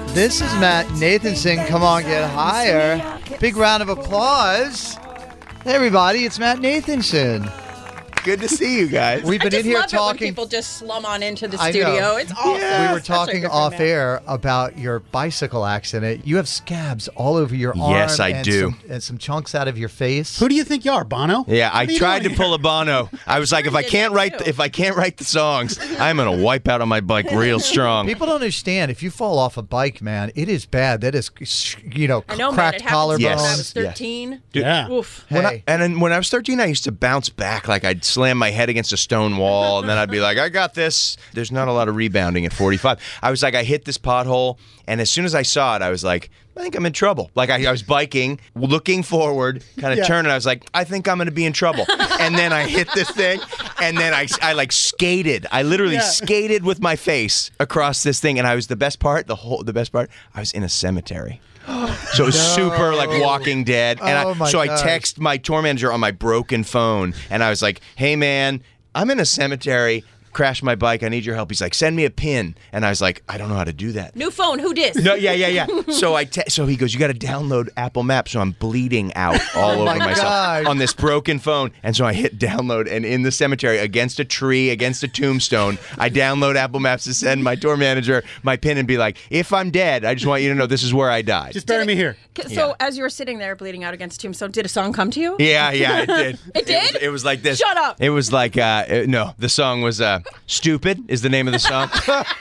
This is Matt Nathanson. Come on, get higher. Big round of applause. Hey, everybody, it's Matt Nathanson. Good to see you guys. We've been in here talking. talking. When people just slum on into the studio. It's awesome. We were talking off air about your bicycle accident. You have scabs all over your arm. Yes, I do. And some chunks out of your face. Who do you think you are, Bono? Yeah, I tried to pull a Bono. I was like, if I can't write the songs, I'm gonna wipe out on my bike real strong. People don't understand. If you fall off a bike, man, it is bad. That is, I know, cracked collarbones. When I was 13. Dude, yeah. Oof. Hey. When I was 13, I used to bounce back like I'd slam my head against a stone wall, and then I'd be like, I got this. There's not a lot of rebounding at 45. I was like, I hit this pothole, and as soon as I saw it, I was like, I think I'm in trouble. Like, I was biking, looking forward, kind of turning. I was like, I think I'm going to be in trouble. And then I hit this thing, and then I like skated. I literally skated with my face across this thing, and I was the best part, I was in a cemetery. So it was super like Walking Dead. And I text my tour manager on my broken phone, and I was like, hey, man, I'm in a cemetery. Crashed my bike. I need your help. He's like, send me a pin. And I was like, I don't know how to do that. New phone. Who dis? No, yeah. So he goes, you got to download Apple Maps. So I'm bleeding out all over myself on this broken phone. And so I hit download, and in the cemetery, against a tree, against a tombstone, I download Apple Maps to send my tour manager my pin and be like, if I'm dead, I just want you to know this is where I died. Just bury me here. So as you were sitting there bleeding out against tombstone, did a song come to you? Yeah, it did. It did? It was like this. Shut up. It was like, no, the song was Stupid is the name of the song.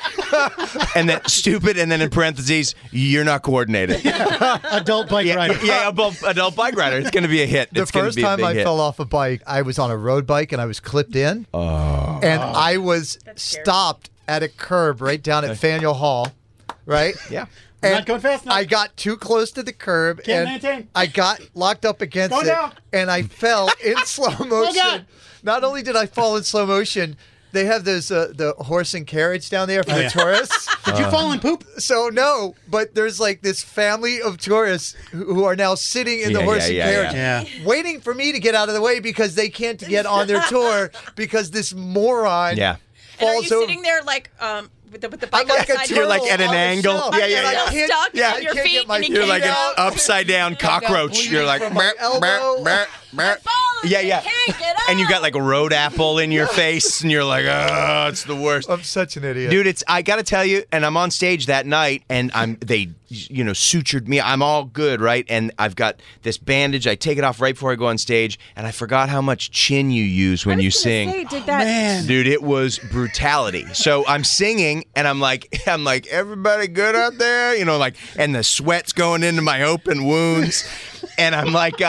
And then Stupid, and then in parentheses, you're not coordinated. Adult bike rider. Yeah, adult bike rider. It's going to be a hit. The first time I fell off a bike, I was on a road bike and I was clipped in. Oh. And I was stopped at a curb right down at Faneuil Hall, right? Yeah. And not going fast enough. I got too close to the curb, Can't and maintain. I got locked up against Go it, down. and I fell in slow motion. Not only did I fall in slow motion, they have those the horse and carriage down there for the tourists. Did you fall in poop? So no, but there's like this family of tourists who are now sitting in the horse and carriage, waiting for me to get out of the way because they can't get on their tour because this moron And are falls you over. sitting there like with the bike I'm on the like a side? You're like at an on the angle. shelf. Yeah. You're I can't- stuck yeah, on I your can't feet get my and you feet You're like an out. upside down cockroach. You're like, from my elbow. yeah. Can't get And you up. got like a road apple in your face, and you're like, oh, it's the worst. I'm such an idiot. Dude, I got to tell you, and I'm on stage that night, and they sutured me. I'm all good, right? And I've got this bandage. I take it off right before I go on stage, and I forgot how much chin you use when you sing. Man. Dude, it was brutality. So I'm singing, and I'm like, everybody good out there? And the sweat's going into my open wounds. And I'm like,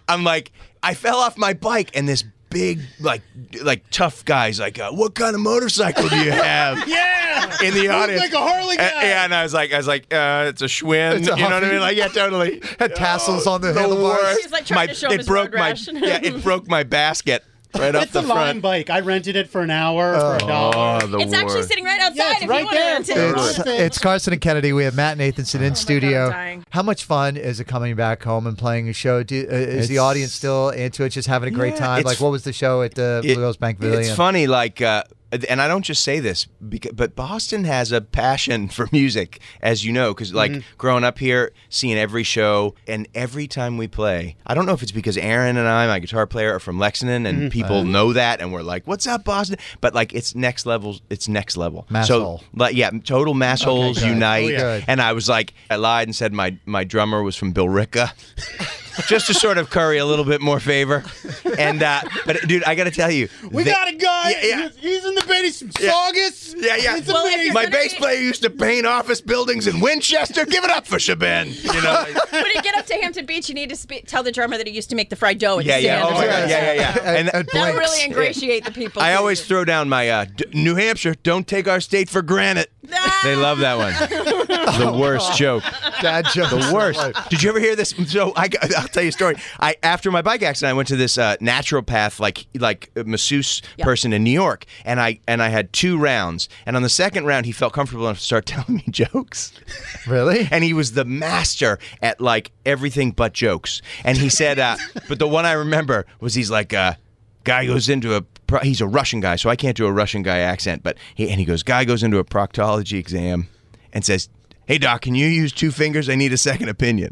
I fell off my bike, and this big, like tough guy's like, what kind of motorcycle do you have? In the audience. Like a Harley guy. And I was like, it's a Schwinn. It's a You know what I Huffy. mean? Like, yeah, totally. Had tassels on the handlebars. worst. He's like trying to show him his road rash. it broke my basket right up It's the a line front. bike. I rented it for an hour for $1. It's actually sitting right outside Yeah, it's if right you want to there. rent it. Totally. It's Carson and Kennedy. We have Matt Nathanson in studio. I'm dying. How much fun is it coming back home and playing a show? Is the audience still into it, just having a great time? it's- Like, what was the show at the Blue Hills Bank Pavilion? It's funny, like, and I don't just say this, but Boston has a passion for music, as you know, because growing up here, seeing every show, and every time we play, I don't know if it's because Aaron and I, my guitar player, are from Lexington, and people know that, and we're like, "What's up, Boston?" But like, it's next level. It's next level. Mass hole. Total mass holes good. unite. Oh, yeah. Good. And I was like, I lied and said my drummer was from Billerica. Just to sort of curry a little bit more favor. And but dude, I got to tell you, We got a guy. Yeah. He's in the base from Saugus. Yeah. It's Well, if amazing. you're My gonna bass be- player used to paint office buildings in Winchester. Give it up for Shaben. When you get up to Hampton Beach, you need to tell the drummer that he used to make the fried dough at the Yeah. sand. Oh my God. Yeah. And At That'll Blake's. really ingratiate the people. I always throw down my New Hampshire. Don't take our state for granted. They love that one. The worst joke. Dad jokes. The worst. Did you ever hear this? So I'll tell you a story. After my bike accident, I went to this naturopath, like masseuse person in New York, and I had 2 rounds. And on the second round, he felt comfortable enough to start telling me jokes. Really? And he was the master at like everything but jokes. And he said, but the one I remember was he's like, guy goes into he's a Russian guy, so I can't do a Russian guy accent, but he goes, guy goes into a proctology exam and says, Hey, Doc, can you use 2 fingers? I need a second opinion.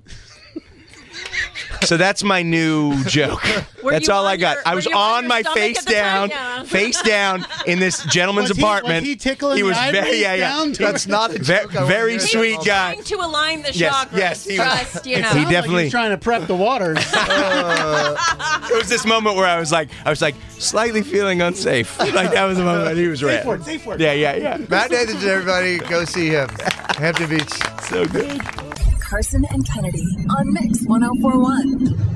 So that's my new joke. That's all I got. I was on my face down in this gentleman's apartment. Was he tickling He was the very, down to That's not a joke. very sweet guy. Trying to align the Yes, chakras. yes, he was- Trust, you know. He definitely- He's trying to prep the waters. It was this moment where I was like slightly feeling unsafe. Like that was the moment he was right. Safe word. Yeah. Matt Nathanson, everybody, go see him. Hampton Beach. So good. Carson and Kennedy on Mix 104.1.